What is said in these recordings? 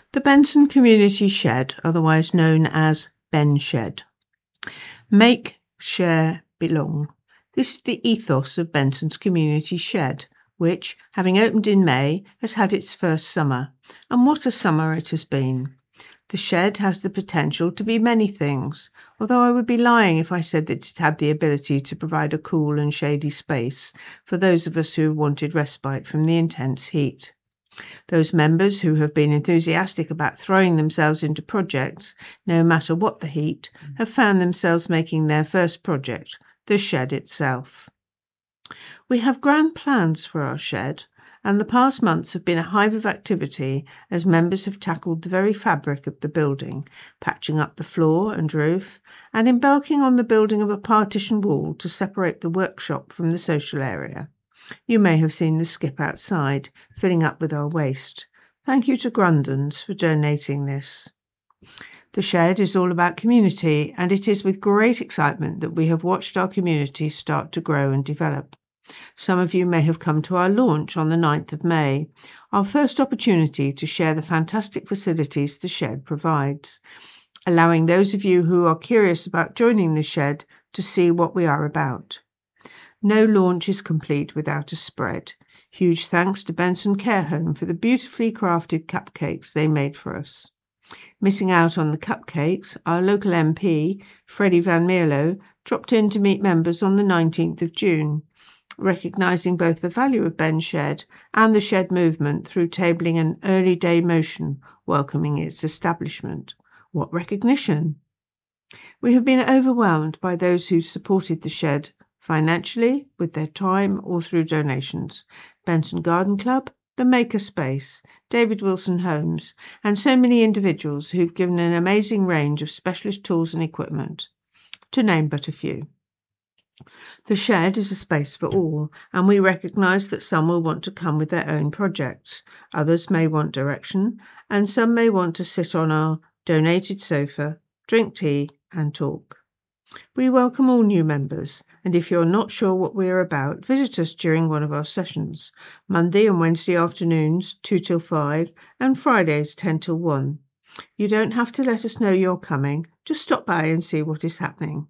The Benton Community Shed, otherwise known as Ben Shed. Make, share, belong. This is the ethos of Benton's Community Shed, which, having opened in May, has had its first summer. And what a summer it has been. The shed has the potential to be many things, although I would be lying if I said that it had the ability to provide a cool and shady space for those of us who wanted respite from the intense heat. Those members who have been enthusiastic about throwing themselves into projects, no matter what the heat, have found themselves making their first project, the shed itself. We have grand plans for our shed, and the past months have been a hive of activity as members have tackled the very fabric of the building, patching up the floor and roof, and embarking on the building of a partition wall to separate the workshop from the social area. You may have seen the skip outside, filling up with our waste. Thank you to Grundens for donating this. The shed is all about community, and it is with great excitement that we have watched our community start to grow and develop. Some of you may have come to our launch on the 9th of May, our first opportunity to share the fantastic facilities the shed provides, allowing those of you who are curious about joining the shed to see what we are about. No launch is complete without a spread. Huge thanks to Benson Care Home for the beautifully crafted cupcakes they made for us. Missing out on the cupcakes, our local MP, Freddie Van Mierlo, dropped in to meet members on the 19th of June. Recognising both the value of Ben Shed and the shed movement through tabling an early day motion welcoming its establishment. What recognition! We have been overwhelmed by those who supported the shed financially, with their time, or through donations. Benton Garden Club, the Maker Space, David Wilson Homes, and so many individuals who've given an amazing range of specialist tools and equipment, to name but a few. The shed is a space for all, and we recognise that some will want to come with their own projects, others may want direction, and some may want to sit on our donated sofa, drink tea and talk. We welcome all new members, and if you're not sure what we are about, visit us during one of our sessions, Monday and Wednesday afternoons 2 till 5 and Fridays 10 till 1. You don't have to let us know you're coming, just stop by and see what is happening.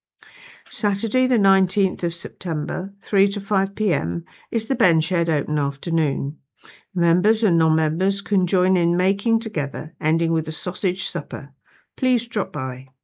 Saturday the 19th of September, 3 to 5 p.m, is the Ben Shed Open Afternoon. Members and non-members can join in making together, ending with a sausage supper. Please drop by.